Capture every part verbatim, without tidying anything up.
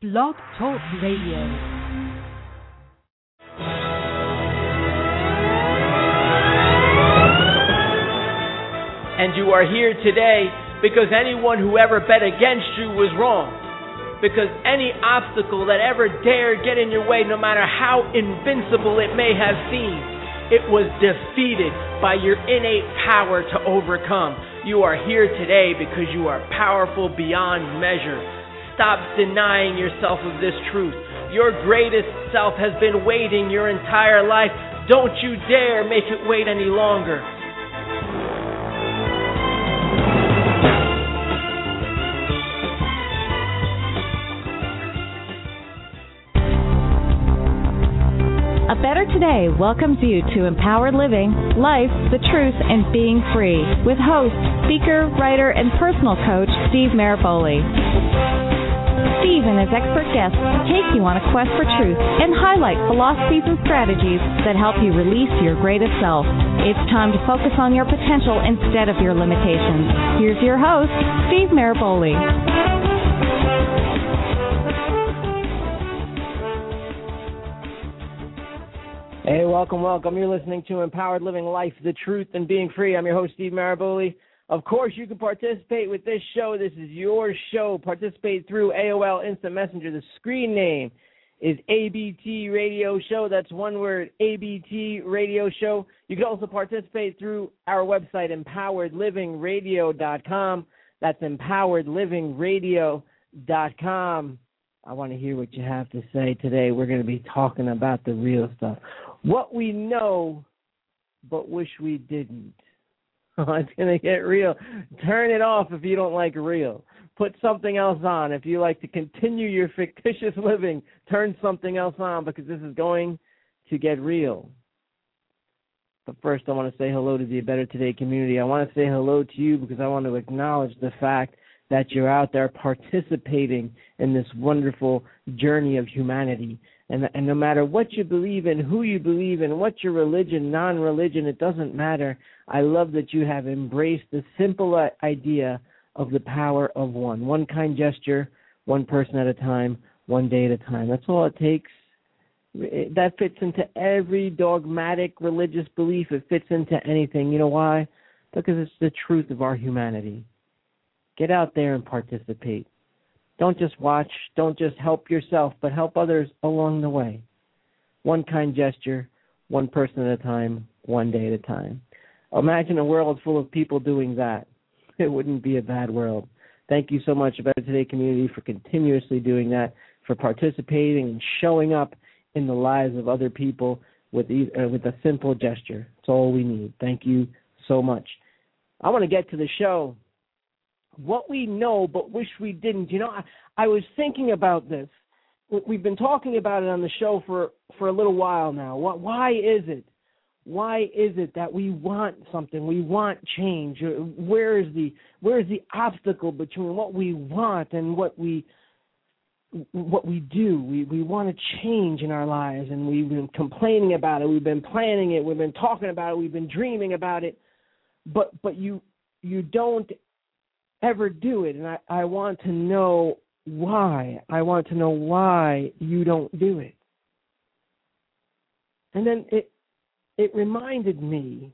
Blog Talk Radio. And you are here today because anyone who ever bet against you was wrong. Because any obstacle that ever dared get in your way, no matter how invincible it may have seemed, it was defeated by your innate power to overcome. You are here today because you are powerful beyond measure. Stop denying yourself of this truth. Your greatest self has been waiting your entire life. Don't you dare make it wait any longer. A Better Today welcomes you to Empowered Living, Life, the Truth, and Being Free with host, speaker, writer, and personal coach Steve Maraboli. Steve and his expert guests take you on a quest for truth and highlight philosophies and strategies that help you release your greatest self. It's time to focus on your potential instead of your limitations. Here's your host, Steve Maraboli. Hey, welcome, welcome. You're listening to Empowered Living, Life, the Truth, and Being Free. I'm your host, Steve Maraboli. Of course, you can participate with this show. This is your show. Participate through A O L Instant Messenger. The screen name is A B T Radio Show. That's one word, A B T Radio Show. You can also participate through our website, empowered living radio dot com. That's empowered living radio dot com. I want to hear what you have to say today. We're going to be talking about the real stuff. What we know, but wish we didn't. It's going to get real. Turn it off if you don't like real. Put something else on. If you like to continue your fictitious living, turn something else on because this is going to get real. But first, I want to say hello to the Better Today community. I want to say hello to you because I want to acknowledge the fact that you're out there participating in this wonderful journey of humanity. And, and no matter what you believe in, who you believe in, what your religion, non-religion, it doesn't matter. I love that you have embraced the simple idea of the power of one. One kind gesture, one person at a time, one day at a time. That's all it takes. It, that fits into every dogmatic religious belief. It fits into anything. You know why? Because it's the truth of our humanity. Get out there and participate. Don't just watch, don't just help yourself, but help others along the way. One kind gesture, one person at a time, one day at a time. Imagine a world full of people doing that. It wouldn't be a bad world. Thank you so much, Better Today community, for continuously doing that, for participating and showing up in the lives of other people with, uh, with a simple gesture. It's all we need. Thank you so much. I want to get to the show. What we know but wish we didn't. You know, I, I was thinking about this. We've been talking about it on the show for, for a little while now. What, why is it? Why is it that we want something? We want change. Where is the where is the obstacle between what we want and what we what we do? We we want to change in our lives, and we've been complaining about it. We've been planning it. We've been talking about it. We've been dreaming about it. But but you you don't ever do it, and I, I want to know why. I want to know why you don't do it. And then it it reminded me,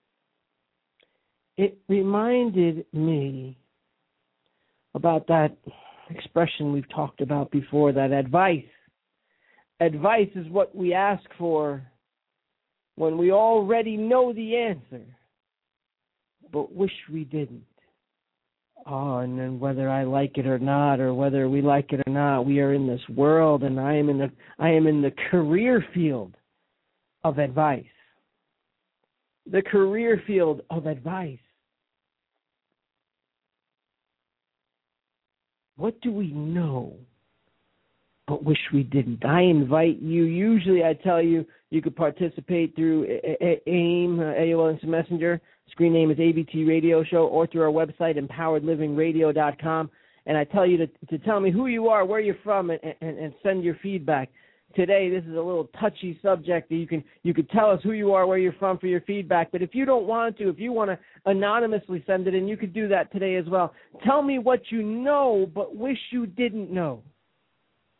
it reminded me about that expression we've talked about before, that advice. Advice is what we ask for when we already know the answer, but wish we didn't. Oh, and then whether I like it or not, or whether we like it or not, we are in this world, and I am in the I am in the career field of advice. The career field of advice. What do we know but wish we didn't? I invite you. Usually I tell you you could participate through AIM, A O L Instant Messenger. Screen name is A B T Radio Show, or through our website, empowered living radio dot com. And I tell you to, to tell me who you are, where you're from, and, and, and send your feedback. Today, this is a little touchy subject. You can you could tell us who you are, where you're from for your feedback. But if you don't want to, if you want to anonymously send it in, you could do that today as well. Tell me what you know but wish you didn't know.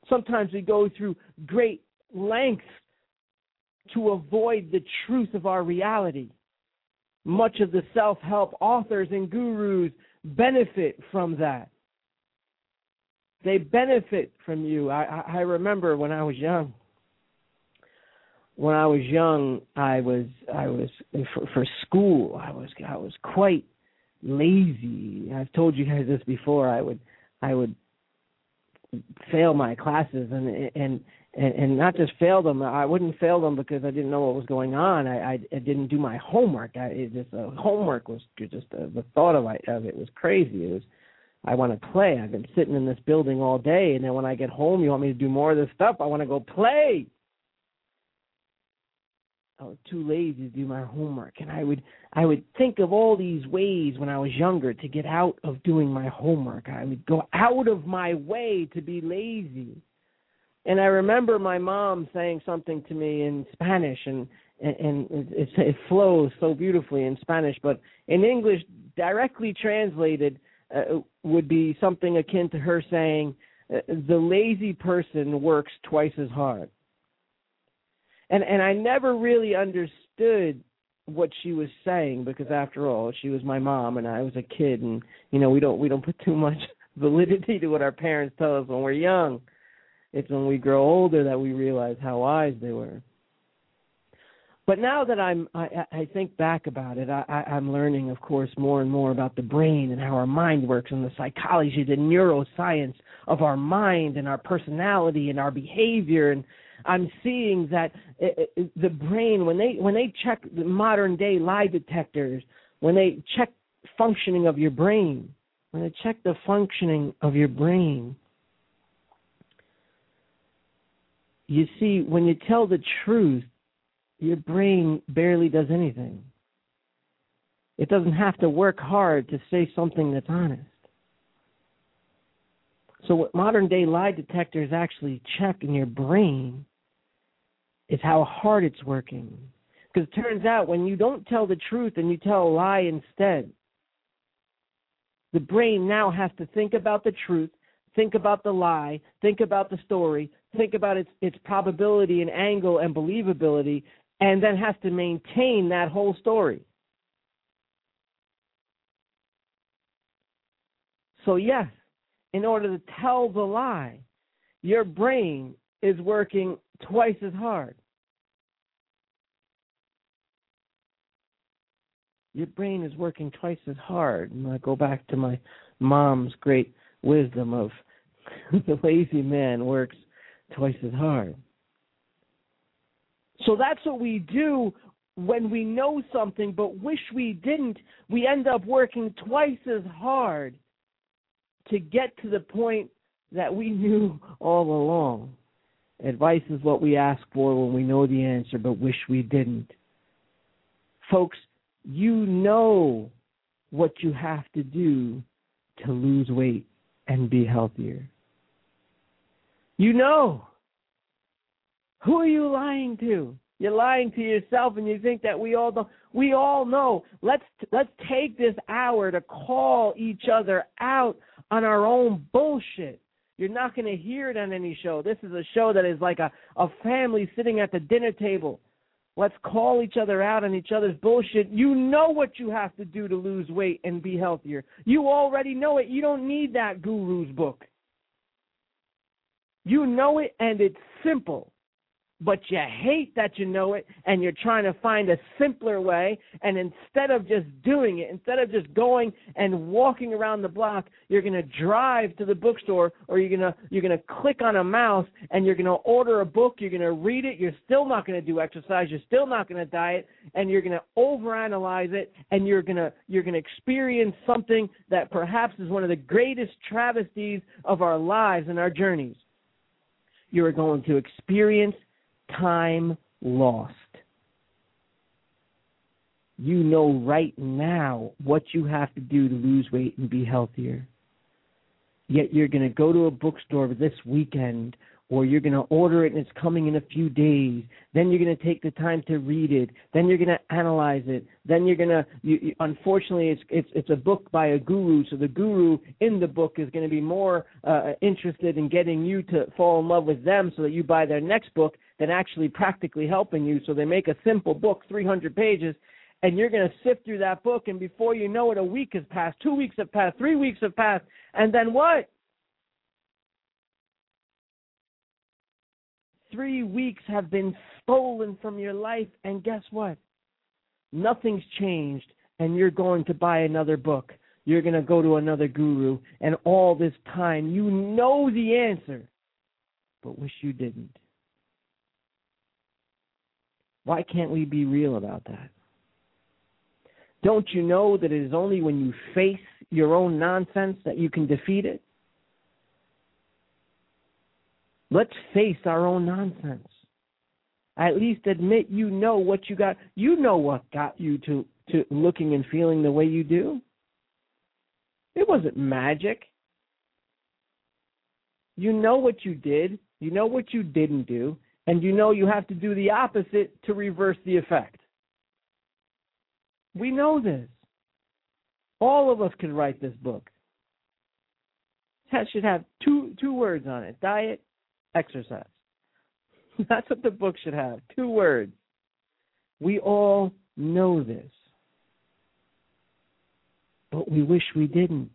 Sometimes we go through great lengths to avoid the truth of our reality. Much of the self-help authors and gurus benefit from that. They benefit from you. I, I remember when I was young. When I was young, I was I was for, for school. I was I was quite lazy. I've told you guys this before. I would I would fail my classes and and and, and not just fail them. I wouldn't fail them because I didn't know what was going on. I, I, I didn't do my homework. I, it just uh, homework was just uh, the thought of, of it was crazy. It was I want to play. I've been sitting in this building all day, and then when I get home, you want me to do more of this stuff? I want to go play. I was too lazy to do my homework, and I would I would think of all these ways when I was younger to get out of doing my homework. I would go out of my way to be lazy. And I remember my mom saying something to me in Spanish, and and, and it, it flows so beautifully in Spanish, but in English, directly translated, uh, would be something akin to her saying, the lazy person works twice as hard. And and I never really understood what she was saying because, after all, she was my mom and I was a kid, and you know we don't we don't put too much validity to what our parents tell us when we're young. It's when we grow older that we realize how wise they were. But now that I'm I, I think back about it, I, I'm learning, of course, more and more about the brain and how our mind works and the psychology, the neuroscience of our mind and our personality and our behavior. And I'm seeing that it, it, the brain, when they when they check the modern day lie detectors, when they check functioning of your brain, when they check the functioning of your brain, you see, when you tell the truth, your brain barely does anything. It doesn't have to work hard to say something that's honest. So what modern day lie detectors actually check in your brain is how hard it's working. Because it turns out when you don't tell the truth and you tell a lie instead, the brain now has to think about the truth, think about the lie, think about the story, think about its its probability and angle and believability, and then has to maintain that whole story. So yes, in order to tell the lie, your brain is working twice as hard. Your brain is working twice as hard. And I go back to my mom's great wisdom of the lazy man works twice as hard. So that's what we do when we know something but wish we didn't. We end up working twice as hard to get to the point that we knew all along. Advice is what we ask for when we know the answer but wish we didn't. Folks, you know what you have to do to lose weight and be healthier. You know. Who are you lying to? You're lying to yourself, and you think that we all know. We all know. Let's let's take this hour to call each other out on our own bullshit. You're not going to hear it on any show. This is a show that is like a, a family sitting at the dinner table. Let's call each other out on each other's bullshit. You know what you have to do to lose weight and be healthier. You already know it. You don't need that guru's book. You know it, and it's simple. But you hate that you know it, and you're trying to find a simpler way, and instead of just doing it, instead of just going and walking around the block, you're going to drive to the bookstore, or you're going to you're going to click on a mouse, and you're going to order a book, you're going to read it, you're still not going to do exercise, you're still not going to diet, and you're going to overanalyze it, and you're going to you're going to experience something that perhaps is one of the greatest travesties of our lives and our journeys. You're going to experience time lost. You know right now what you have to do to lose weight and be healthier. Yet you're going to go to a bookstore this weekend or you're going to order it and it's coming in a few days. Then you're going to take the time to read it. Then you're going to analyze it. Then you're going to, you, you, unfortunately, it's, it's it's a book by a guru. So the guru in the book is going to be more uh, interested in getting you to fall in love with them so that you buy their next book than actually practically helping you. So they make a simple book, three hundred pages, and you're going to sift through that book, and before you know it, a week has passed, two weeks have passed, three weeks have passed, and then what? Three weeks have been stolen from your life, and guess what? Nothing's changed, and you're going to buy another book. You're going to go to another guru, and all this time you know the answer, but wish you didn't. Why can't we be real about that? Don't you know that it is only when you face your own nonsense that you can defeat it? Let's face our own nonsense. At least admit you know what you got. You know what got you to, to looking and feeling the way you do. It wasn't magic. You know what you did. You know what you didn't do. And you know you have to do the opposite to reverse the effect. We know this. All of us can write this book. That should have two two words on it. Diet, exercise. That's what the book should have. Two words. We all know this. But we wish we didn't.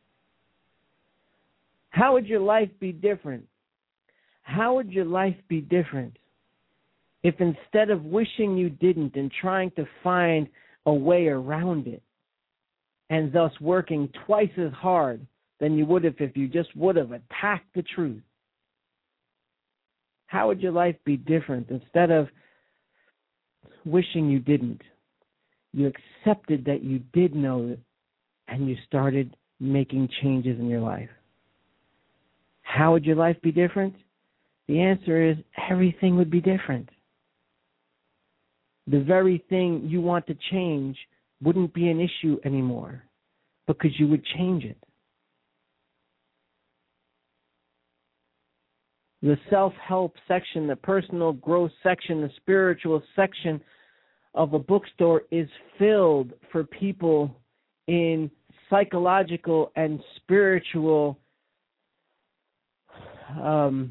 How would your life be different? How would your life be different if instead of wishing you didn't and trying to find a way around it and thus working twice as hard than you would have if you just would have attacked the truth? How would your life be different? Instead of wishing you didn't, you accepted that you did know it, and you started making changes in your life. How would your life be different? The answer is everything would be different. The very thing you want to change wouldn't be an issue anymore because you would change it. The self-help section, the personal growth section, the spiritual section of a bookstore is filled for people in psychological and spiritual um,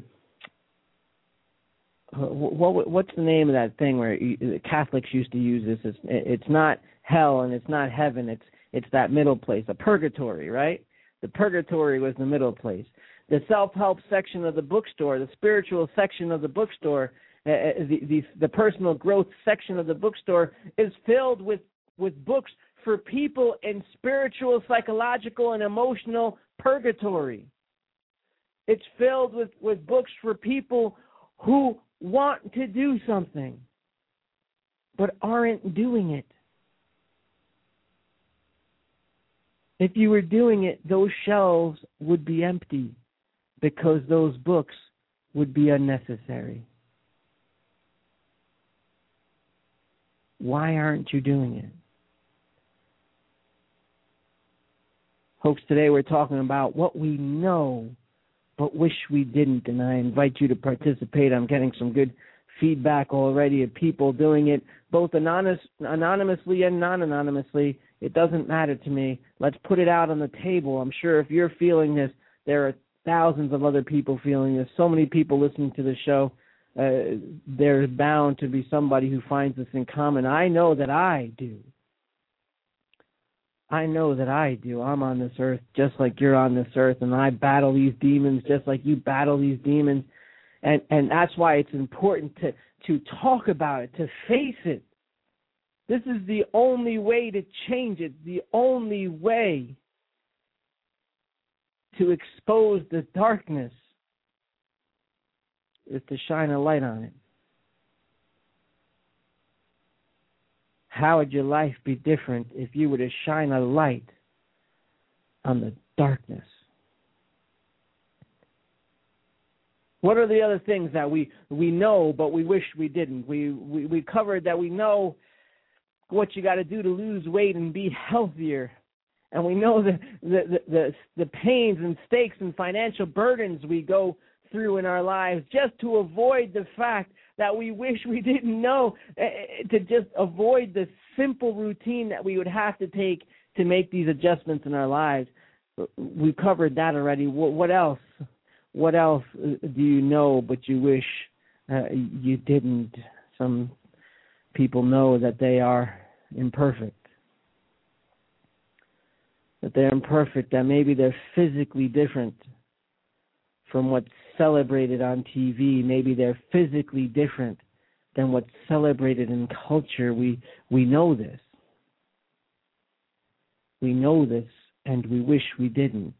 what, what's the name of that thing where you, the Catholics used to use this? It's, it's not hell and it's not heaven. It's it's that middle place, a purgatory, right? The purgatory was the middle place. The self-help section of the bookstore, the spiritual section of the bookstore, uh, the, the the personal growth section of the bookstore is filled with, with books for people in spiritual, psychological, and emotional purgatory. It's filled with, with books for people who want to do something but aren't doing it. If you were doing it, those shelves would be empty because those books would be unnecessary. Why aren't you doing it? Folks, today we're talking about what we know but wish we didn't, and I invite you to participate. I'm getting some good feedback already of people doing it, both anonymous, anonymously and non-anonymously. It doesn't matter to me. Let's put it out on the table. I'm sure if you're feeling this, there are thousands of other people feeling this. So many people listening to the show. Uh, there's bound to be somebody who finds this in common. I know that I do. I know that I do. I'm on this earth just like you're on this earth, and I battle these demons just like you battle these demons. And and that's why it's important to, to talk about it, to face it. This is the only way to change it, the only way to expose the darkness is to shine a light on it. How would your life be different if you were to shine a light on the darkness? What are the other things that we, we know but we wish we didn't? We, we, we covered that we know what you got to do to lose weight and be healthier. And we know the, the, the, the, the pains and stakes and financial burdens we go through in our lives just to avoid the fact that we wish we didn't know, to just avoid the simple routine that we would have to take to make these adjustments in our lives. We covered that already. What else? What else do you know but you wish uh, you didn't? Some people know that they are imperfect. That they're imperfect, that maybe they're physically different from what's celebrated on T V. Maybe they're physically different than what's celebrated in culture. We we know this. We know this, and we wish we didn't.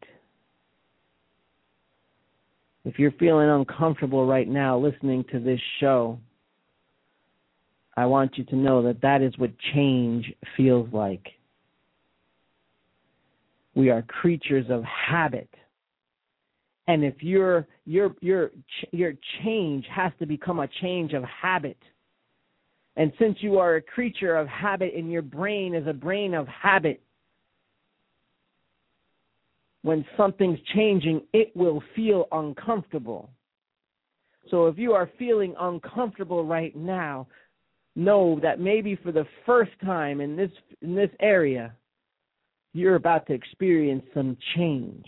If you're feeling uncomfortable right now listening to this show, I want you to know that that is what change feels like. We are creatures of habit. And if your your your your change has to become a change of habit, and since you are a creature of habit and your brain is a brain of habit, when something's changing, it will feel uncomfortable. So if you are feeling uncomfortable right now, know that maybe for the first time in this in this area, you're about to experience some change.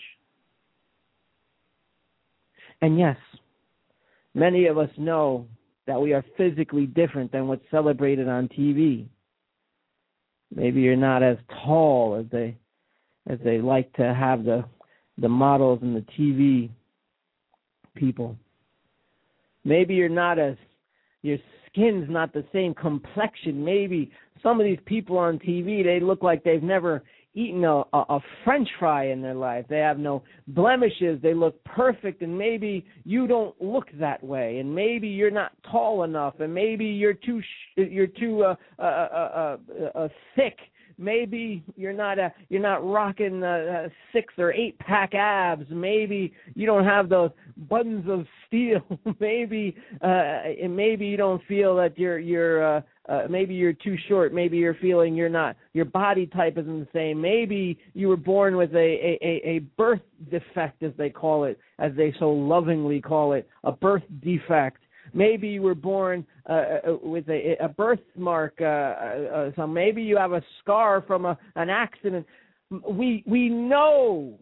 And yes, many of us know that we are physically different than what's celebrated on T V. Maybe you're not as tall as they as they like to have the the models and the T V people. Maybe you're not as, your skin's not the same complexion. Maybe some of these people on T V, they look like they've never eaten a, a, a French fry in their life. They have no blemishes. They look perfect, and maybe you don't look that way, and maybe you're not tall enough, and maybe you're too sh- you're too uh, uh, uh, uh, uh, thick. Maybe you're not a, you're not rocking uh, six or eight pack abs. Maybe you don't have those buttons of steel. maybe uh, maybe you don't feel that you're you're uh, uh, maybe you're too short. Maybe you're feeling you're not, your body type isn't the same. Maybe you were born with a, a, a birth defect, as they call it, as they so lovingly call it, a birth defect. Maybe you were born uh, with a, a birthmark. Uh, uh, so maybe you have a scar from a, an accident. We we know.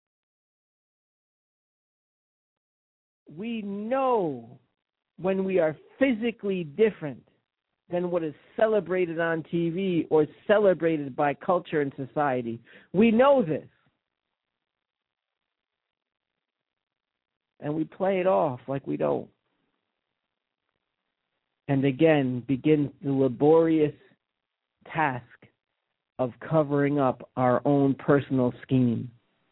We know when we are physically different than what is celebrated on T V or celebrated by culture and society. We know this. And we play it off like we don't. And again, begins the laborious task of covering up our own personal scheme.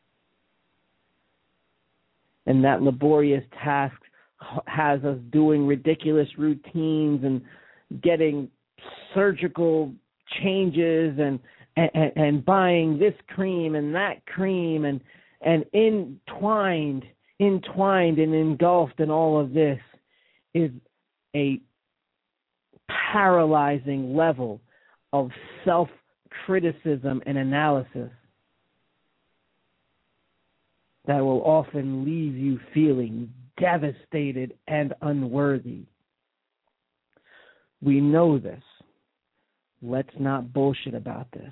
And that laborious task has us doing ridiculous routines and getting surgical changes and and, and buying this cream and that cream and, and entwined, entwined and engulfed in all of this is a paralyzing level of self-criticism and analysis that will often leave you feeling devastated and unworthy. We know this. Let's not bullshit about this.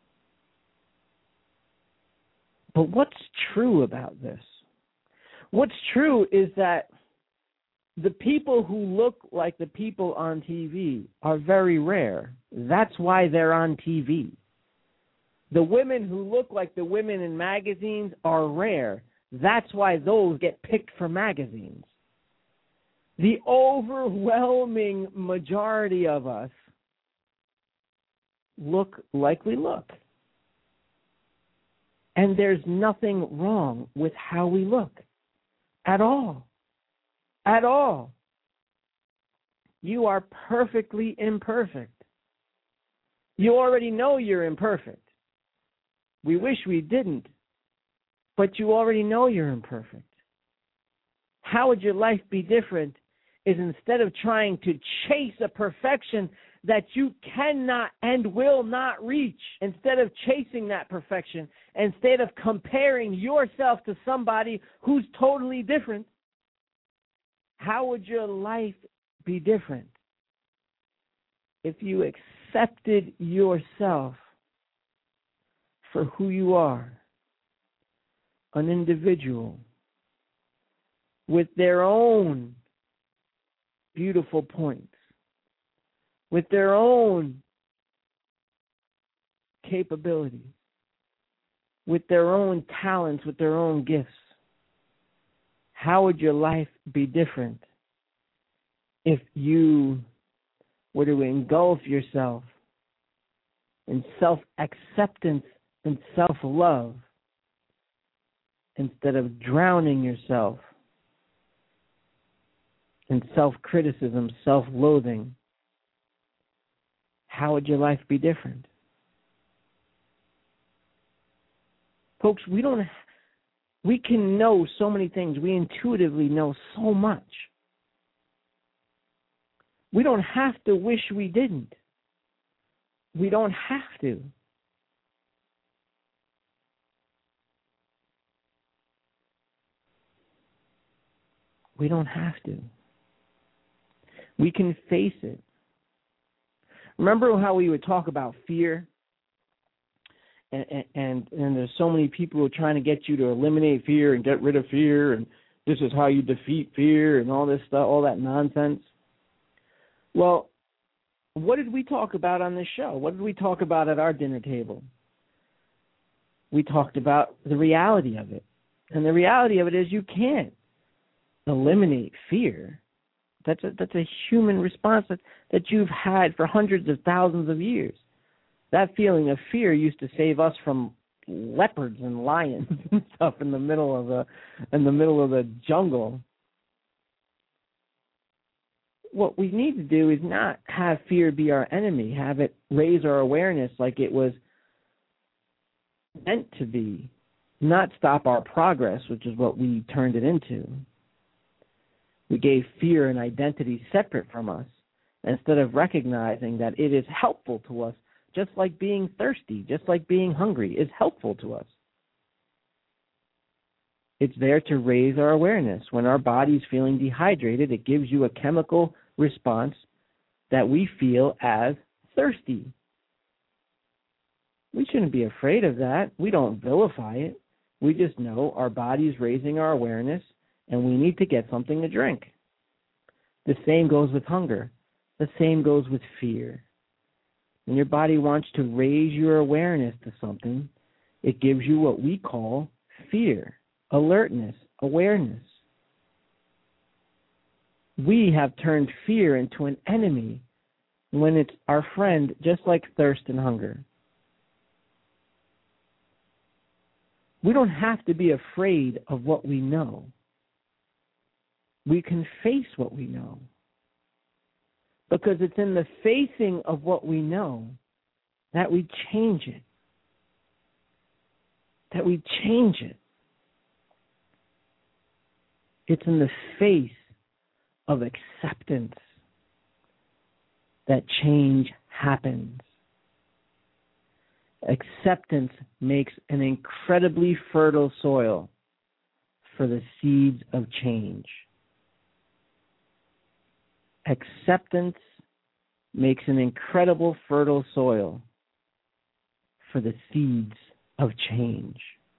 But what's true about this? What's true is that the people who look like the people on T V are very rare. That's why they're on T V. The women who look like the women in magazines are rare. That's why those get picked for magazines. The overwhelming majority of us look like we look. And there's nothing wrong with how we look at all. At all. You are perfectly imperfect. You already know you're imperfect. We wish we didn't, but you already know you're imperfect. How would your life be different is instead of trying to chase a perfection that you cannot and will not reach, instead of chasing that perfection, instead of comparing yourself to somebody who's totally different, How would your life be different if you accepted yourself for who you are, an individual with their own beautiful points, with their own capabilities, with their own talents, with their own gifts? How would your life be different if you were to engulf yourself in self-acceptance and self-love instead of drowning yourself in self-criticism, self-loathing? How would your life be different? Folks, we don't we can know so many things. We intuitively know so much. We don't have to wish we didn't. We don't have to. We don't have to. We can face it. Remember how we would talk about fear? And, and and there's so many people who are trying to get you to eliminate fear and get rid of fear, and this is how you defeat fear and all this stuff, all that nonsense. Well, what did we talk about on this show? What did we talk about at our dinner table? We talked about the reality of it. And the reality of it is you can't eliminate fear. That's a, that's a human response that, that you've had for hundreds of thousands of years. That feeling of fear used to save us from leopards and lions and stuff in the middle of the in the middle of the jungle. What we need to do is not have fear be our enemy, have it raise our awareness like it was meant to be, not stop our progress, which is what we turned it into. We gave fear an identity separate from us instead of recognizing that it is helpful to us, just like being thirsty, just like being hungry is helpful to us. It's there to raise our awareness. When our body's feeling dehydrated, it gives you a chemical response that we feel as thirsty. We shouldn't be afraid of that. We don't vilify it. We just know our body's raising our awareness and we need to get something to drink. The same goes with hunger. The same goes with fear. When your body wants to raise your awareness to something, it gives you what we call fear, alertness, awareness. We have turned fear into an enemy when it's our friend, just like thirst and hunger. We don't have to be afraid of what we know. We can face what we know. Because it's in the facing of what we know that we change it. That we change it. It's in the face of acceptance that change happens. Acceptance makes an incredibly fertile soil for the seeds of change. Acceptance makes an incredible fertile soil for the seeds of change.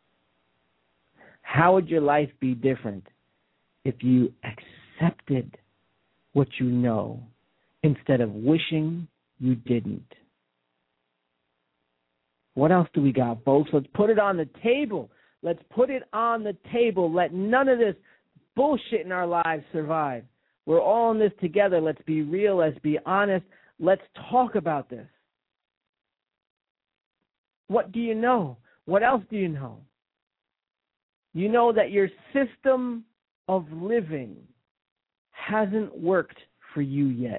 How would your life be different if you accepted what you know instead of wishing you didn't? What else do we got, folks? Let's put it on the table. Let's put it on the table. Let none of this bullshit in our lives survive. We're all in this together. Let's be real. Let's be honest. Let's talk about this. What do you know? What else do you know? You know that your system of living hasn't worked for you yet.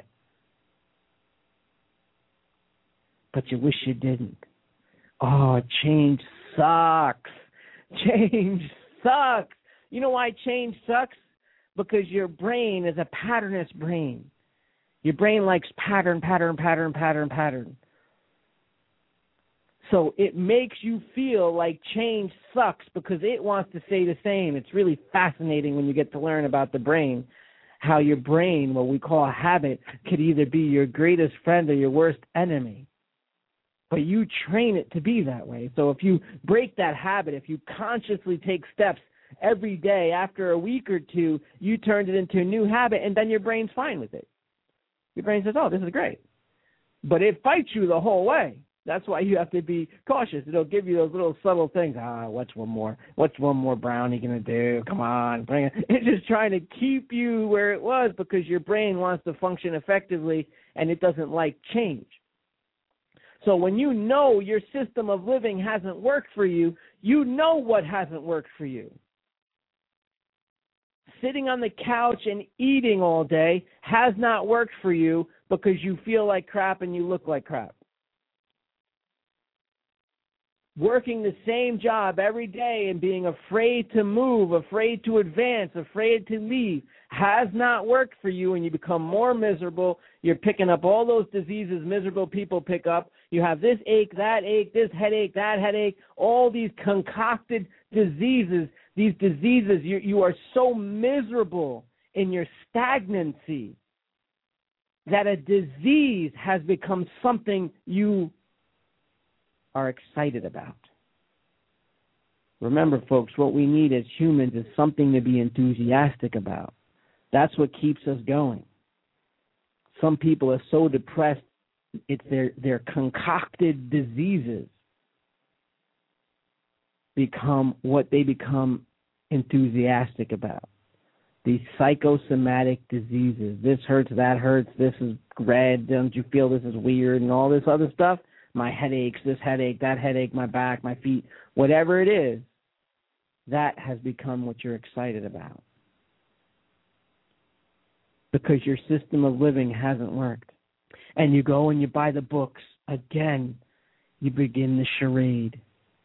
But you wish you didn't. Oh, change sucks. Change sucks. You know why change sucks? Because your brain is a patternist brain. Your brain likes pattern, pattern, pattern, pattern, pattern. So it makes you feel like change sucks because it wants to stay the same. It's really fascinating when you get to learn about the brain, how your brain, what we call a habit, could either be your greatest friend or your worst enemy. But you train it to be that way. So if you break that habit, if you consciously take steps every day, after a week or two, you turned it into a new habit, and then your brain's fine with it. Your brain says, oh, this is great. But it fights you the whole way. That's why you have to be cautious. It'll give you those little subtle things. Ah, what's one more? What's one more brownie going to do? Come on, bring it. It's just trying to keep you where it was because your brain wants to function effectively, and it doesn't like change. So when you know your system of living hasn't worked for you, you know what hasn't worked for you. Sitting on the couch and eating all day has not worked for you because you feel like crap and you look like crap. Working the same job every day and being afraid to move, afraid to advance, afraid to leave has not worked for you, and you become more miserable. You're picking up all those diseases miserable people pick up. You have this ache, that ache, this headache, that headache, all these concocted diseases. These diseases, you, you are so miserable in your stagnancy that a disease has become something you are excited about. Remember, folks, what we need as humans is something to be enthusiastic about. That's what keeps us going. Some people are so depressed, it's their, their concocted diseases become what they become enthusiastic about. These psychosomatic diseases. This hurts, that hurts, this is red, don't you feel this is weird, and all this other stuff. My headaches, this headache, that headache, my back, my feet, whatever it is, that has become what you're excited about. Because your system of living hasn't worked. And you go and you buy the books. Again, you begin the charade.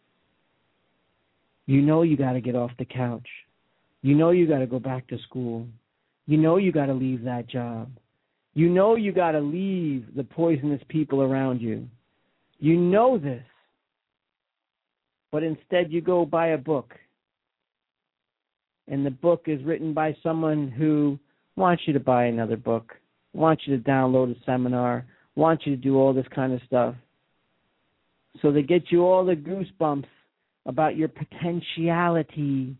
You know you got to get off the couch. You know you got to go back to school. You know you got to leave that job. You know you got to leave the poisonous people around you. You know this. But instead you go buy a book. And the book is written by someone who wants you to buy another book, wants you to download a seminar, wants you to do all this kind of stuff. So they get you all the goosebumps about your potentiality.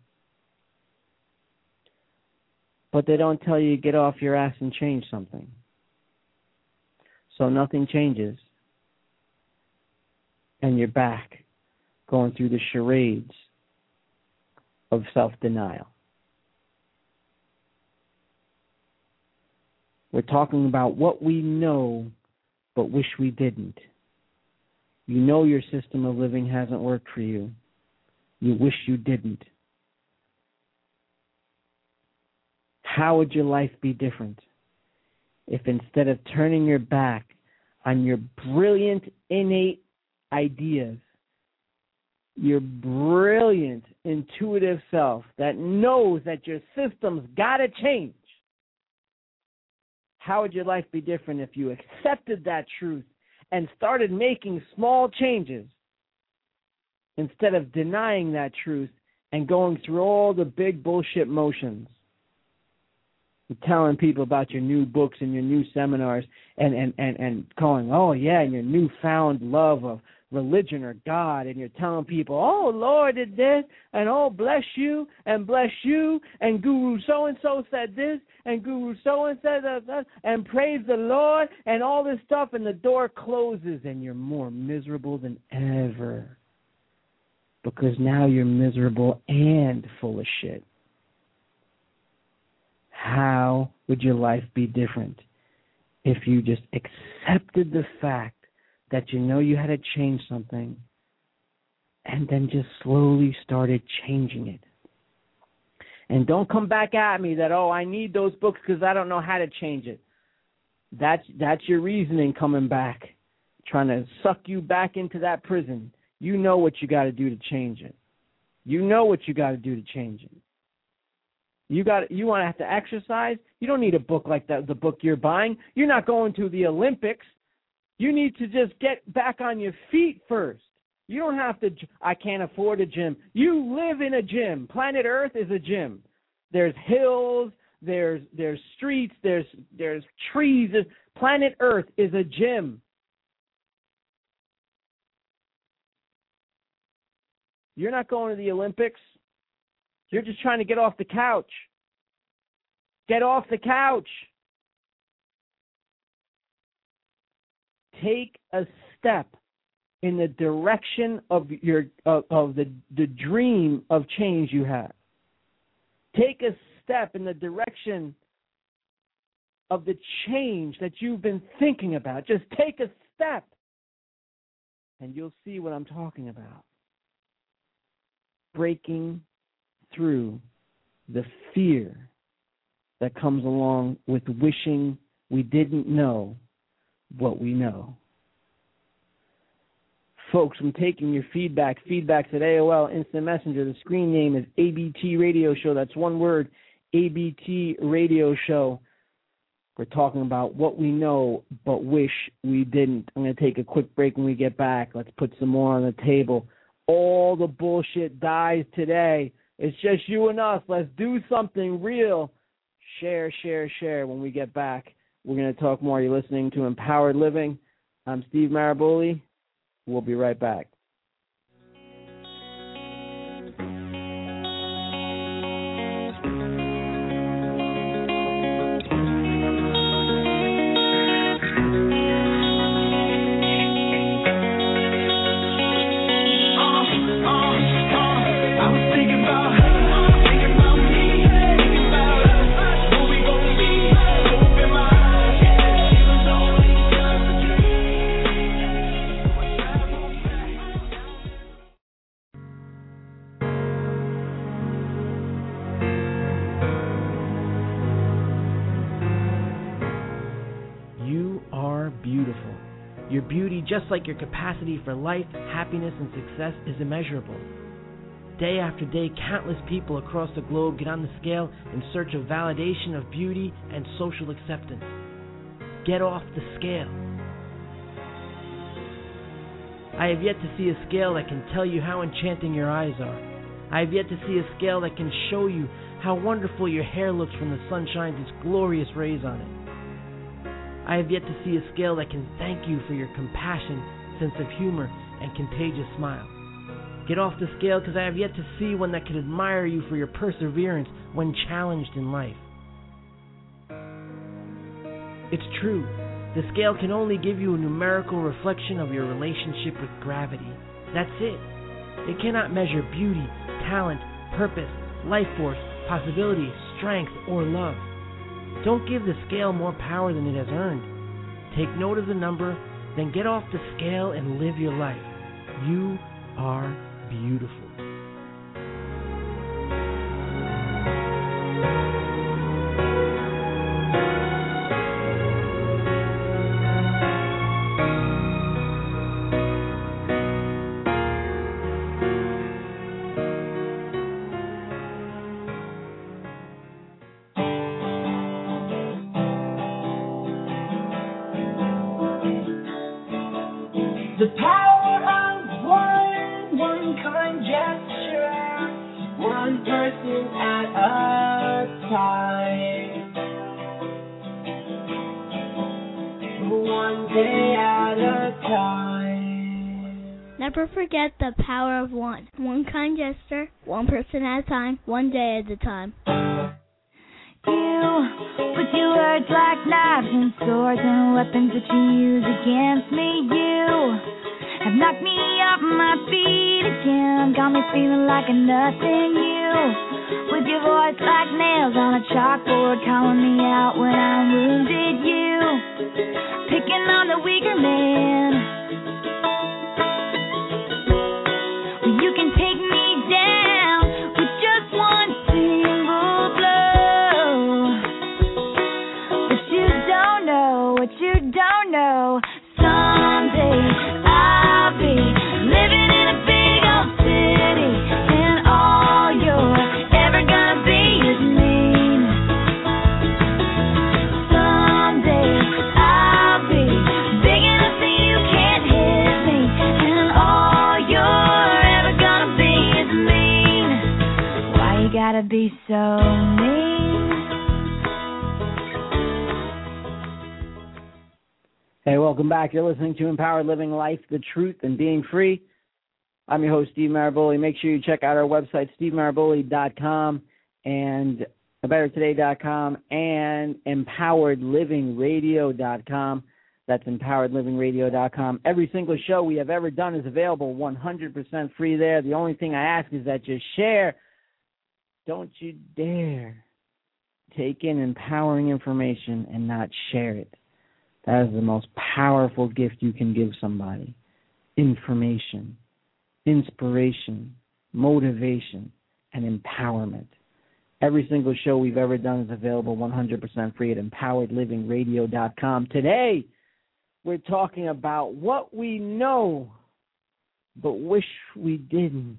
But they don't tell you to get off your ass and change something. So nothing changes. And you're back going through the charades of self-denial. We're talking about what we know but wish we didn't. You know your system of living hasn't worked for you. You wish you didn't. How would your life be different if instead of turning your back on your brilliant, innate ideas, your brilliant, intuitive self that knows that your system's got to change? How would your life be different if you accepted that truth and started making small changes instead of denying that truth and going through all the big bullshit motions? Telling people about your new books and your new seminars and, and, and, and calling, oh, yeah, and your newfound love of religion or God, and you're telling people, oh, Lord did this, and oh, bless you, and bless you, and Guru so-and-so said this, and Guru so-and-so said that, and praise the Lord, and all this stuff, and the door closes, and you're more miserable than ever because now you're miserable and full of shit. How would your life be different if you just accepted the fact that you know you had to change something and then just slowly started changing it? And don't come back at me that, oh, I need those books because I don't know how to change it. That's, that's your reasoning coming back, trying to suck you back into that prison. You know what you got to do to change it. You know what you got to do to change it. You got you want to have to exercise? You don't need a book like that, the book you're buying. You're not going to the Olympics. You need to just get back on your feet first. You don't have to, I can't afford a gym. You live in a gym. Planet Earth is a gym. There's hills, there's there's streets, there's there's trees. Planet Earth is a gym. You're not going to the Olympics. You're just trying to get off the couch. Get off the couch. Take a step in the direction of your of, of the the dream of change you have. Take a step in the direction of the change that you've been thinking about. Just take a step, and you'll see what I'm talking about. Breaking through the fear that comes along with wishing we didn't know what we know. Folks, I'm taking your feedback. Feedback's at A O L Instant Messenger. The screen name is A B T Radio Show. That's one word, A B T Radio Show. We're talking about what we know but wish we didn't. I'm going to take a quick break when we get back. Let's put some more on the table. All the bullshit dies today. It's just you and us. Let's do something real. Share, share, share. When we get back, we're going to talk more. You're listening to Empowered Living. I'm Steve Maraboli. We'll be right back. Your beauty, just like your capacity for life, happiness, and success, is immeasurable. Day after day, countless people across the globe get on the scale in search of validation of beauty and social acceptance. Get off the scale. I have yet to see a scale that can tell you how enchanting your eyes are. I have yet to see a scale that can show you how wonderful your hair looks when the sun shines its glorious rays on it. I have yet to see a scale that can thank you for your compassion, sense of humor, and contagious smile. Get off the scale, because I have yet to see one that can admire you for your perseverance when challenged in life. It's true. The scale can only give you a numerical reflection of your relationship with gravity. That's it. It cannot measure beauty, talent, purpose, life force, possibility, strength, or love. Don't give the scale more power than it has earned. Take note of the number, then get off the scale and live your life. You are beautiful. The power of one, one kind gesture, one person at a time, one day at a time. Never forget the power of one. One kind gesture, one person at a time, one day at a time. You, with your words like knives and swords and weapons that you use against me, you have knocked me off my feet again, got me feeling like a nothing. You, with your voice like nails on a chalkboard, calling me out when I'm wounded. You, picking on the weaker man. Well, you can take me down with just one single blow, but you don't know what you don't know. Someday I'll be living in a big old city, and all you're ever gonna be is me. Someday I'll be big enough so you can't Hey, welcome back. You're listening to Empowered Living Life, the Truth, and Being Free. I'm your host, Steve Maraboli. Make sure you check out our website, steve maraboli dot com and a better today dot com and empowered living radio dot com. That's empowered living radio dot com. Every single show we have ever done is available one hundred percent free there. The only thing I ask is that you share. Don't you dare take in empowering information and not share it. That is the most powerful gift you can give somebody. Information, inspiration, motivation, and empowerment. Every single show we've ever done is available one hundred percent free at empowered living radio dot com. Today, we're talking about what we know but wish we didn't.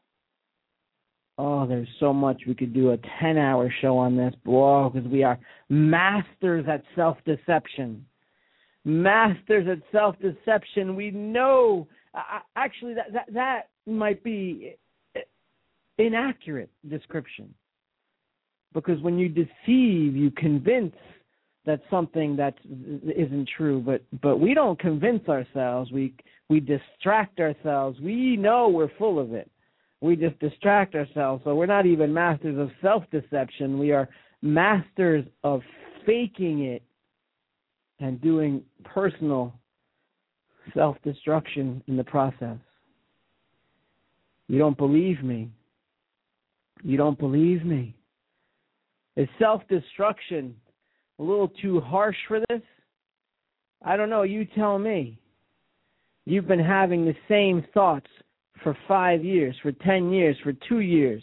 Oh, there's so much. We could do a ten-hour show on this, boy, because we are masters at self-deception. Masters at self-deception. We know, uh, actually, that, that that might be inaccurate description. Because when you deceive, you convince that something that isn't true. But but we don't convince ourselves. We we distract ourselves. We know we're full of it. We just distract ourselves. So we're not even masters of self-deception. We are masters of faking it and doing personal self-destruction in the process. You don't believe me. You don't believe me. Is self-destruction a little too harsh for this? I don't know. You tell me. You've been having the same thoughts for five years, for ten years, for two years.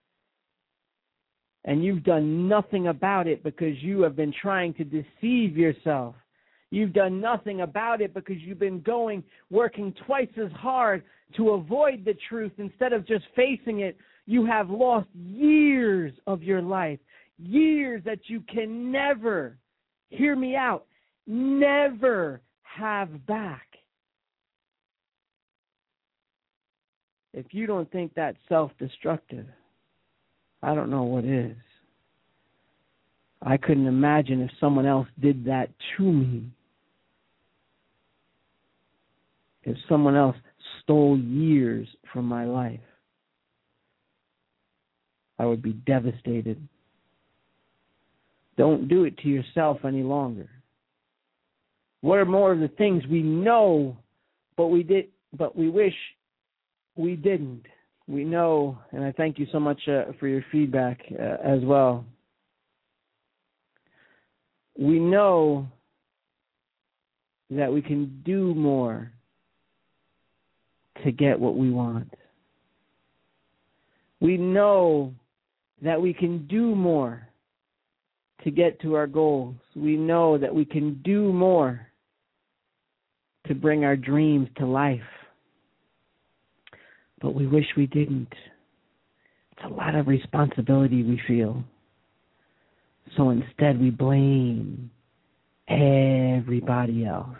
And you've done nothing about it because you have been trying to deceive yourself. You've done nothing about it because you've been going, working twice as hard to avoid the truth instead of just facing it. You have lost years of your life, years that you can never, hear me out, never have back. If you don't think that's self-destructive, I don't know what is. I couldn't imagine if someone else did that to me. If someone else stole years from my life, I would be devastated. Don't do it to yourself any longer. What are more of the things we know, but we did, but we wish we didn't? We know, and I thank you so much uh, for your feedback uh, as well. We know that we can do more to get what we want. We know that we can do more to get to our goals. We know that we can do more to bring our dreams to life. But we wish we didn't. It's a lot of responsibility we feel. So instead we blame everybody else.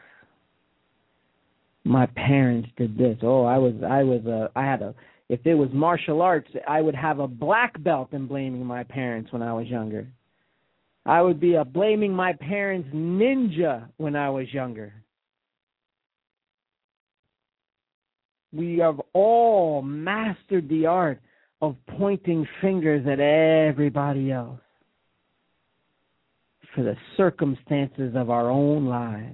My parents did this. Oh, I was, I was a, I had a, if it was martial arts, I would have a black belt in blaming my parents when I was younger. I would be a blaming my parents ninja when I was younger. We have all mastered the art of pointing fingers at everybody else for the circumstances of our own lives.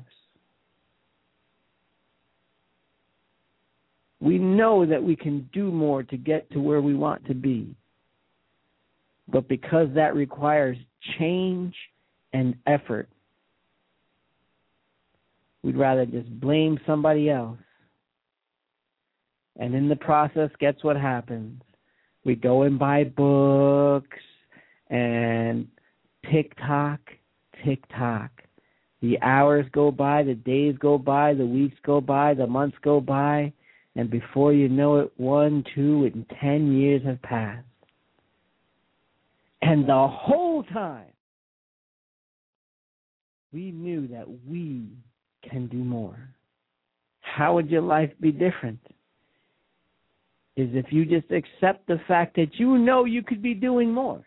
We know that we can do more to get to where we want to be. But because that requires change and effort, we'd rather just blame somebody else. And in the process, guess what happens? We go and buy books and tick-tock, tick-tock. The hours go by, the days go by, the weeks go by, the months go by, and before you know it, one, two, and ten years have passed. And the whole time, we knew that we can do more. How would your life be different? Is if you just accept the fact that you know you could be doing more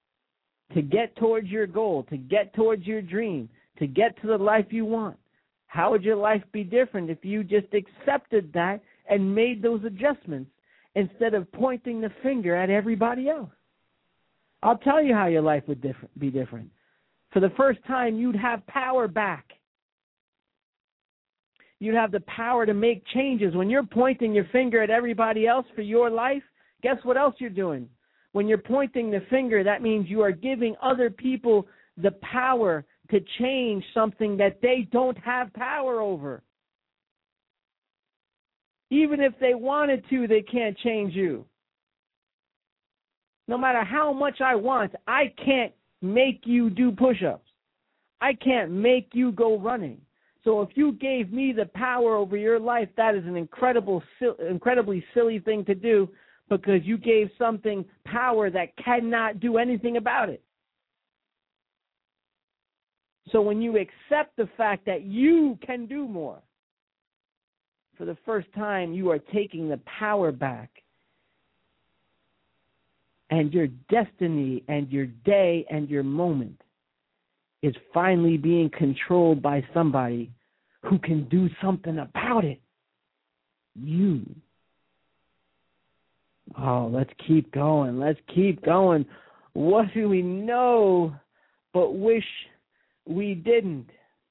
to get towards your goal, to get towards your dream, to get to the life you want. How would your life be different if you just accepted that and made those adjustments instead of pointing the finger at everybody else? I'll tell you how your life would different, be different. For the first time, you'd have power back. You'd have the power to make changes. When you're pointing your finger at everybody else for your life, guess what else you're doing? When you're pointing the finger, that means you are giving other people the power to change something that they don't have power over. Even if they wanted to, they can't change you. No matter how much I want, I can't make you do push-ups. I can't make you go running. So if you gave me the power over your life, that is an incredible, incredibly silly thing to do, because you gave something power that cannot do anything about it. So when you accept the fact that you can do more, for the first time you are taking the power back. And your destiny and your day and your moment is finally being controlled by somebody who can do something about it. You. Oh, let's keep going. Let's keep going. What do we know but wish we didn't?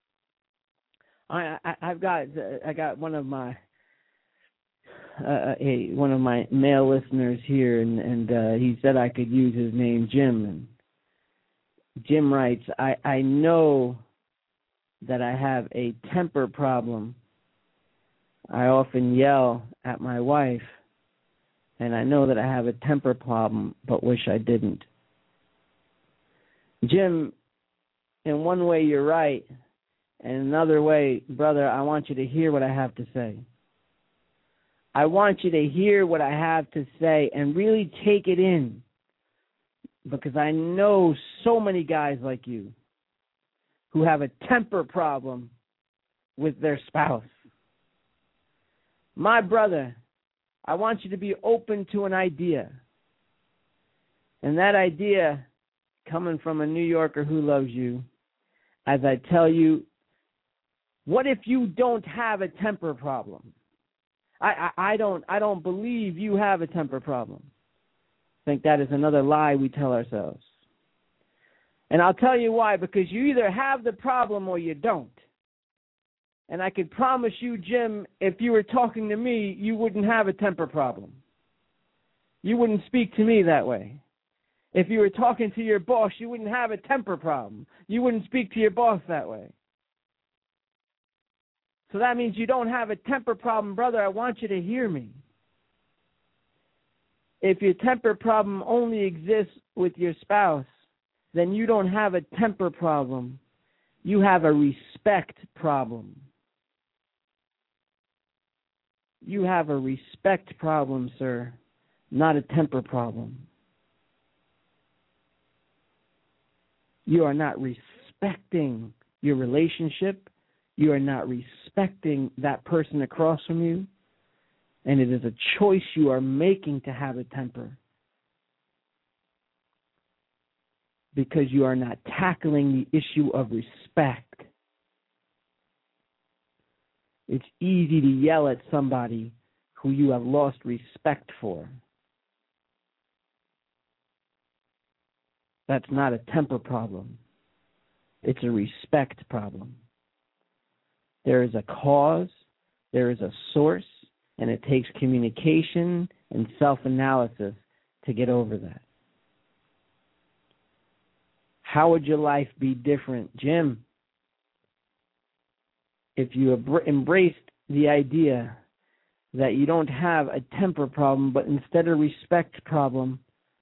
I, I I've got I got one of my uh, a one of my male listeners here, and and uh, he said I could use his name, Jim. And Jim writes, I I know that I have a temper problem. I often yell at my wife, and I know that I have a temper problem, but wish I didn't. Jim, in one way you're right, and another way, brother, I want you to hear what I have to say. I want you to hear what I have to say and really take it in, because I know so many guys like you who have a temper problem with their spouse. My brother, I want you to be open to an idea. And that idea, coming from a New Yorker who loves you, as I tell you, what if you don't have a temper problem? I, I, I don't I don't believe you have a temper problem. I think that is another lie we tell ourselves. And I'll tell you why, because you either have the problem or you don't. And I could promise you, Jim, if you were talking to me, you wouldn't have a temper problem. You wouldn't speak to me that way. If you were talking to your boss, you wouldn't have a temper problem. You wouldn't speak to your boss that way. So that means you don't have a temper problem, brother. I want you to hear me. If your temper problem only exists with your spouse, then you don't have a temper problem. You have a respect problem. You have a respect problem, sir, not a temper problem. You are not respecting your relationship. You are not respecting that person across from you. And it is a choice you are making to have a temper, because you are not tackling the issue of respect. It's easy to yell at somebody who you have lost respect for. That's not a temper problem. It's a respect problem. There is a cause, there is a source, and it takes communication and self-analysis to get over that. How would your life be different, Jim, if you embraced the idea that you don't have a temper problem, but instead a respect problem,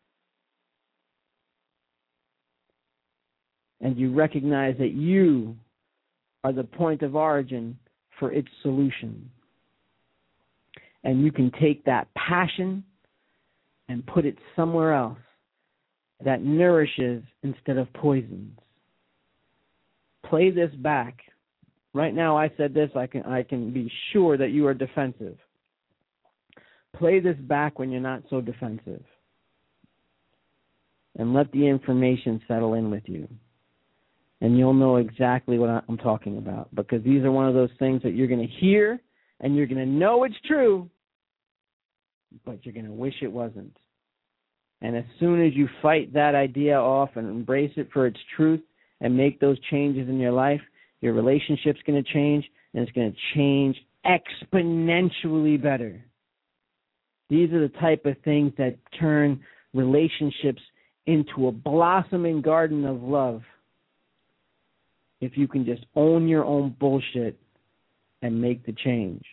and you recognize that you are the point of origin for its solution? And you can take that passion and put it somewhere else that nourishes instead of poisons. Play this back. Right now I said this, I can I can be sure that you are defensive. Play this back when you're not so defensive. And let the information settle in with you. and you'll know exactly what I'm talking about, because these are one of those things that you're going to hear and you're going to know it's true, but you're going to wish it wasn't. And as soon as you fight that idea off and embrace it for its truth and make those changes in your life, your relationship's going to change, and it's going to change exponentially better. These are the type of things that turn relationships into a blossoming garden of love. If you can just own your own bullshit and make the change.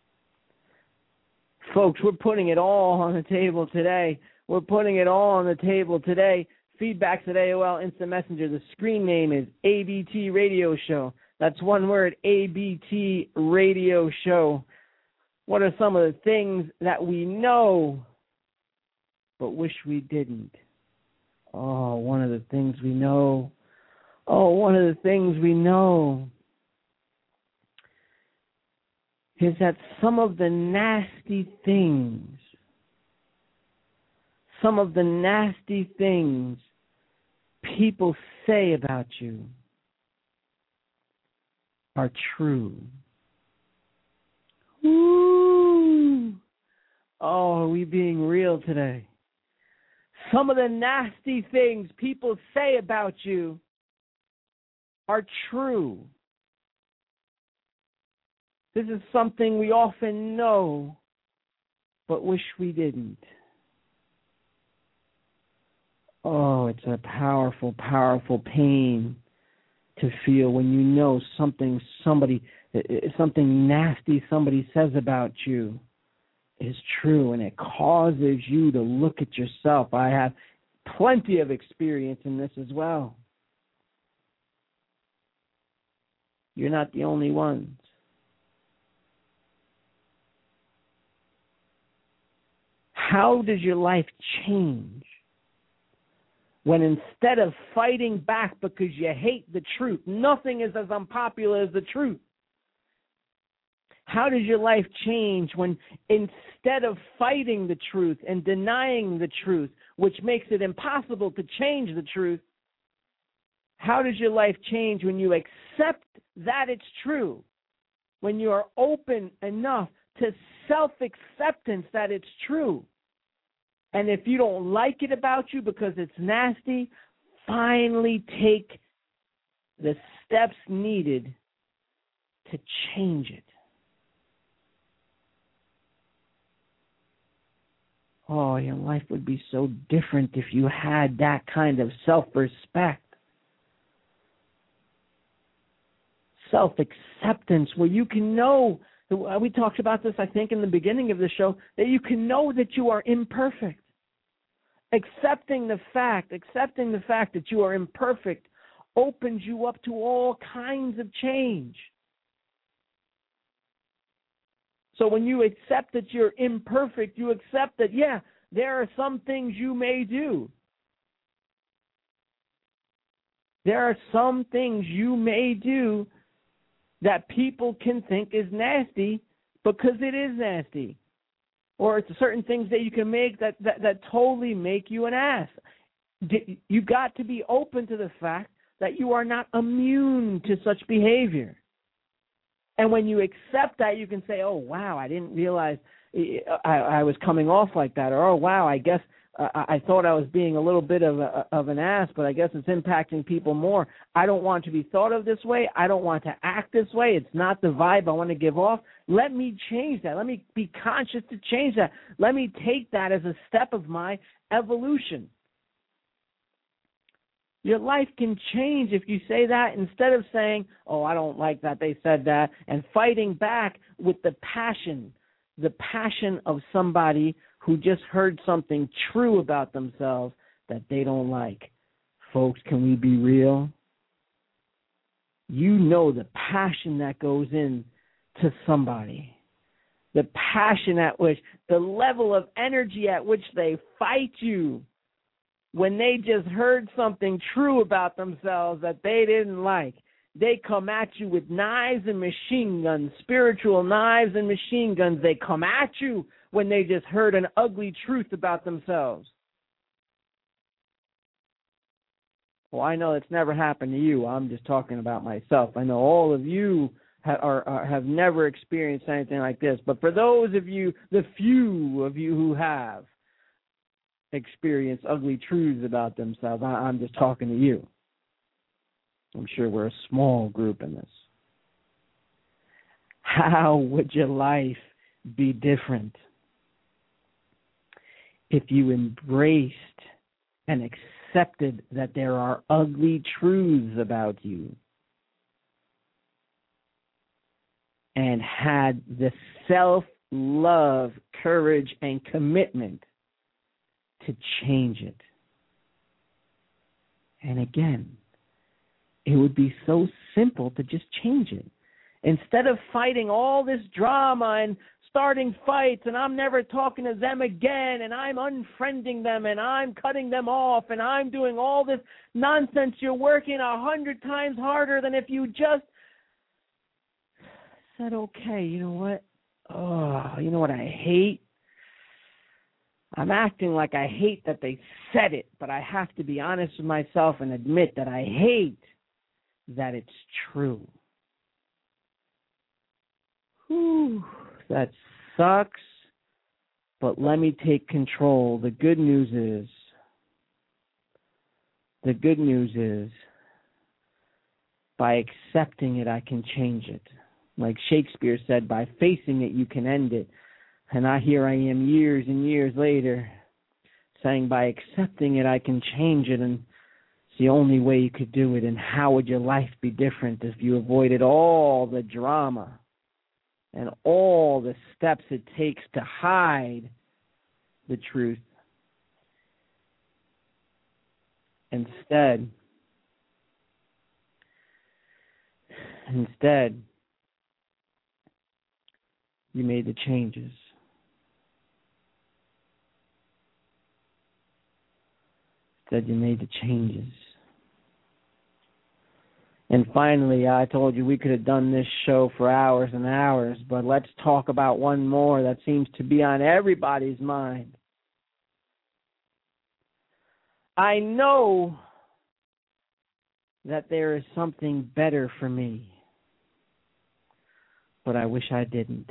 Folks, we're putting it all on the table today. We're putting it all on the table today. Feedbacks at A O L Instant Messenger. The screen name is A B T Radio Show. That's one word, A B T Radio Show. What are some of the things that we know but wish we didn't? Oh, one of the things we know. Oh, one of the things we know is that some of the nasty things, some of the nasty things people say about you are true. Ooh. Oh, are we being real today? Some of the nasty things people say about you are true. This is something we often know, but wish we didn't. Oh, it's a powerful, powerful pain to feel when you know something somebody, something nasty somebody says about you is true, and it causes you to look at yourself. I have plenty of experience in this as well. You're not the only ones. How does your life change when instead of fighting back because you hate the truth, nothing is as unpopular as the truth? How does your life change when instead of fighting the truth and denying the truth, which makes it impossible to change the truth, how does your life change when you accept that it's true, when you are open enough to self-acceptance that it's true? And if you don't like it about you because it's nasty, finally take the steps needed to change it. Oh, your life would be so different if you had that kind of self-respect. Self-acceptance, where you can know, we talked about this, I think, in the beginning of the show, that you can know that you are imperfect. Accepting the fact, accepting the fact that you are imperfect opens you up to all kinds of change. So when you accept that you're imperfect, you accept that, yeah, there are some things you may do. There are some things you may do that people can think is nasty because it is nasty. Or it's certain things that you can make that, that, that totally make you an ass. You've got to be open to the fact that you are not immune to such behavior. And when you accept that, you can say, oh, wow, I didn't realize I, I was coming off like that. Or, oh, wow, I guess uh, I thought I was being a little bit of, a, of an ass, but I guess it's impacting people more. I don't want to be thought of this way. I don't want to act this way. It's not the vibe I want to give off. Let me change that. Let me be conscious to change that. Let me take that as a step of my evolution. Your life can change if you say that instead of saying, oh, I don't like that they said that, and fighting back with the passion, the passion of somebody who just heard something true about themselves that they don't like. Folks, can we be real? You know the passion that goes in to somebody, the passion at which, the level of energy at which they fight you when they just heard something true about themselves that they didn't like. They come at you with knives and machine guns, spiritual knives and machine guns. They come at you when they just heard an ugly truth about themselves. Well, I know it's never happened to you. I'm just talking about myself. I know all of you ha- are, are, have never experienced anything like this. But for those of you, the few of you who have experienced ugly truths about themselves, I, I'm just talking to you. I'm sure we're a small group in this. How would your life be different if you embraced and accepted that there are ugly truths about you and had the self-love, courage, and commitment to change it? And again, it would be so simple to just change it. Instead of fighting all this drama and starting fights, and I'm never talking to them again, and I'm unfriending them, and I'm cutting them off, and I'm doing all this nonsense, you're working a hundred times harder than if you just said, okay, you know what? Oh, you know what I hate? I'm acting like I hate that they said it, but I have to be honest with myself and admit that I hate that it's true. Whew, that sucks, but let me take control. The good news is, the good news is, by accepting it, I can change it. Like Shakespeare said, by facing it, you can end it. And I here I am years and years later saying by accepting it, I can change it. And it's the only way you could do it. And how would your life be different if you avoided all the drama and all the steps it takes to hide the truth? Instead, instead, you made the changes. Instead, you made the changes. And finally, I told you we could have done this show for hours and hours, but let's talk about one more that seems to be on everybody's mind. I know that there is something better for me, but I wish I didn't.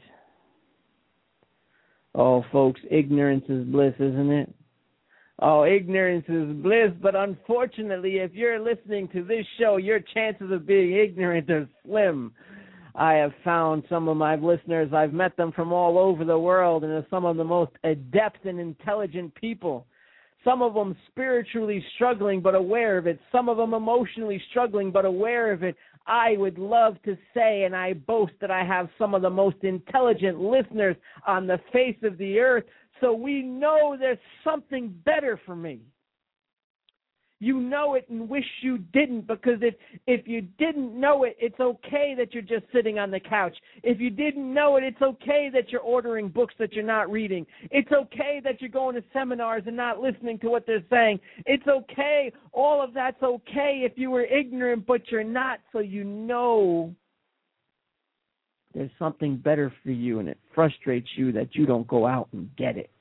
Oh, folks, ignorance is bliss, isn't it? Oh, ignorance is bliss, but unfortunately, if you're listening to this show, your chances of being ignorant are slim. I have found some of my listeners, I've met them from all over the world, and they're some of the most adept and intelligent people. Some of them spiritually struggling but aware of it. Some of them emotionally struggling but aware of it. I would love to say, and I boast, that I have some of the most intelligent listeners on the face of the earth. So we know there's something better for me. You know it and wish you didn't, because if, if you didn't know it, it's okay that you're just sitting on the couch. If you didn't know it, it's okay that you're ordering books that you're not reading. It's okay that you're going to seminars and not listening to what they're saying. It's okay. All of that's okay if you were ignorant, but you're not, so you know there's something better for you, and it frustrates you that you don't go out and get it.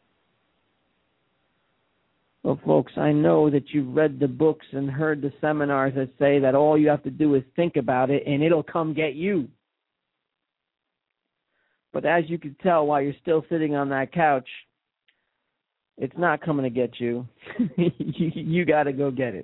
Well, folks, I know that you've read the books and heard the seminars that say that all you have to do is think about it and it'll come get you. But as you can tell while you're still sitting on that couch, it's not coming to get you. you you got to go get it.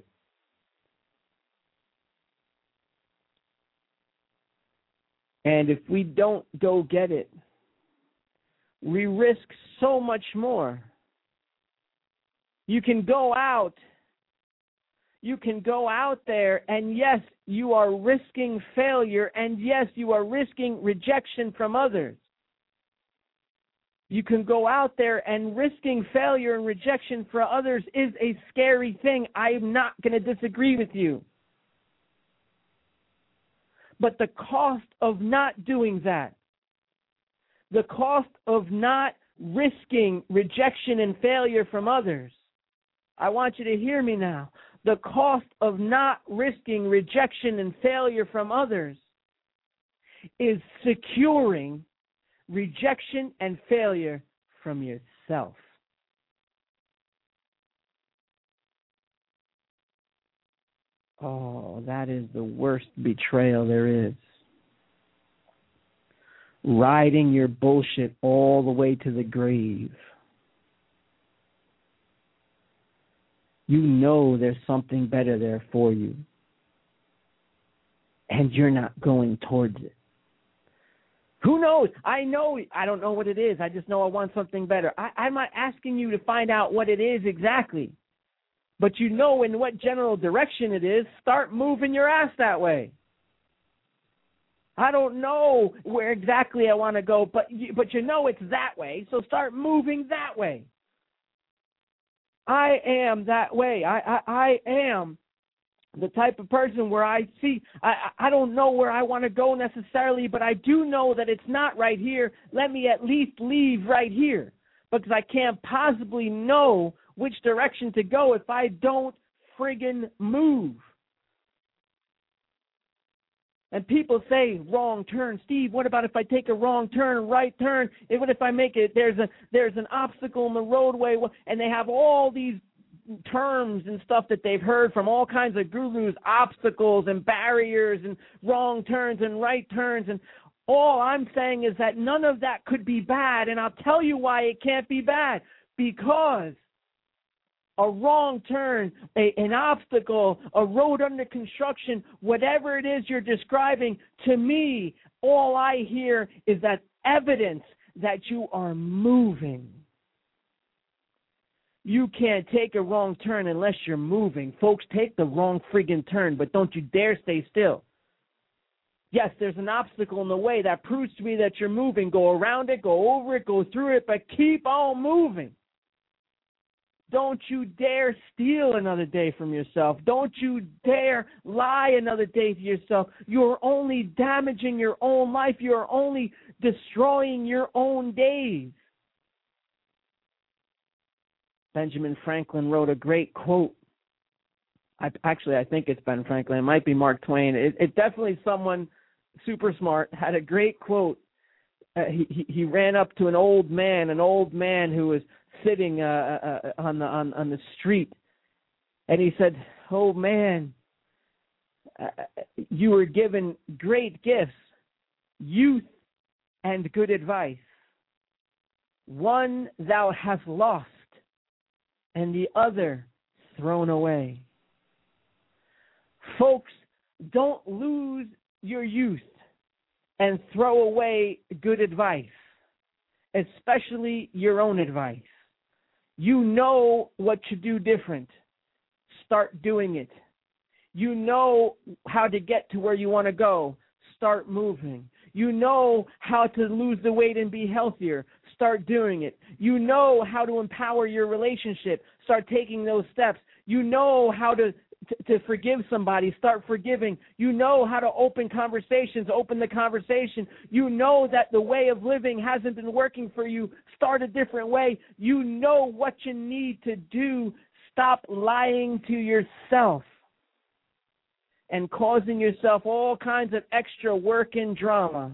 And if we don't go get it, we risk so much more. You can go out. You can go out there, and yes, you are risking failure, and yes, you are risking rejection from others. You can go out there, and risking failure and rejection for others is a scary thing. I'm not going to disagree with you. But the cost of not doing that, the cost of not risking rejection and failure from others, I want you to hear me now. The cost of not risking rejection and failure from others is securing rejection and failure from yourself. Oh, that is the worst betrayal there is. Riding your bullshit all the way to the grave. You know there's something better there for you. And you're not going towards it. Who knows? I know, I don't know what it is. I just know I want something better. I, I'm not asking you to find out what it is exactly. But you know in what general direction it is. Start moving your ass that way. I don't know where exactly I want to go, but you, but you know it's that way. So start moving that way. I am that way. I, I, I am the type of person where I see, I, I don't know where I want to go necessarily, but I do know that it's not right here. Let me at least leave right here, because I can't possibly know which direction to go if I don't friggin' move. And people say, wrong turn. Steve, what about if I take a wrong turn, right turn? What if I make it, there's a there's an obstacle in the roadway, and they have all these terms and stuff that they've heard from all kinds of gurus, obstacles and barriers and wrong turns and right turns. And all I'm saying is that none of that could be bad, and I'll tell you why it can't be bad. Because a wrong turn, a, an obstacle, a road under construction, whatever it is you're describing, to me, all I hear is that evidence that you are moving. You can't take a wrong turn unless you're moving. Folks, take the wrong friggin' turn, but don't you dare stay still. Yes, there's an obstacle in the way that proves to me that you're moving. Go around it, go over it, go through it, but keep on moving. Don't you dare steal another day from yourself. Don't you dare lie another day to yourself. You're only damaging your own life. You're only destroying your own days. Benjamin Franklin wrote a great quote. I, actually, I think it's Ben Franklin. It might be Mark Twain. It, it definitely someone super smart had a great quote. Uh, he, he ran up to an old man, an old man who was sitting uh, uh, on the on, on the street, and he said, "Oh man, uh, you were given great gifts, youth, and good advice. One thou hast lost, and the other thrown away." Folks, don't lose your youth and throw away good advice, especially your own advice. You know what to do different. Start doing it. You know how to get to where you want to go. Start moving. You know how to lose the weight and be healthier. Start doing it. You know how to empower your relationship. Start taking those steps. You know how to To, to forgive somebody, start forgiving. You know how to open conversations, open the conversation. You know that the way of living hasn't been working for you, start a different way. You know what you need to do. Stop lying to yourself and causing yourself all kinds of extra work and drama.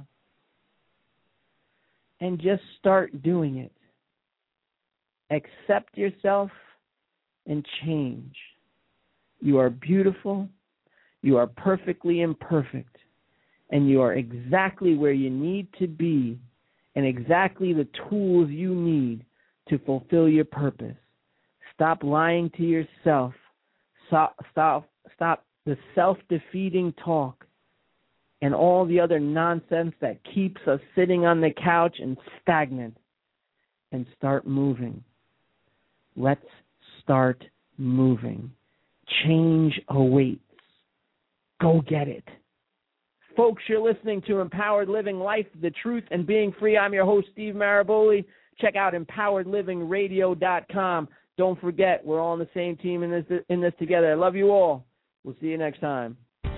And just start doing it. Accept yourself and change. You are beautiful, you are perfectly imperfect, and you are exactly where you need to be and exactly the tools you need to fulfill your purpose. Stop lying to yourself. Stop, stop, stop the self-defeating talk and all the other nonsense that keeps us sitting on the couch and stagnant, and start moving. Let's start moving. Change awaits. Go get it. Folks, you're listening to Empowered Living Life, the Truth, and Being Free. I'm your host, Steve Maraboli. Check out empowered living radio dot com. Don't forget, we're all on the same team in this, in this together. I love you all. We'll see you next time.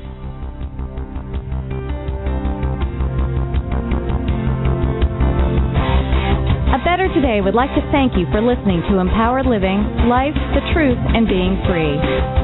A Better Today would like to thank you for listening to Empowered Living, Life, the Truth, and Being Free.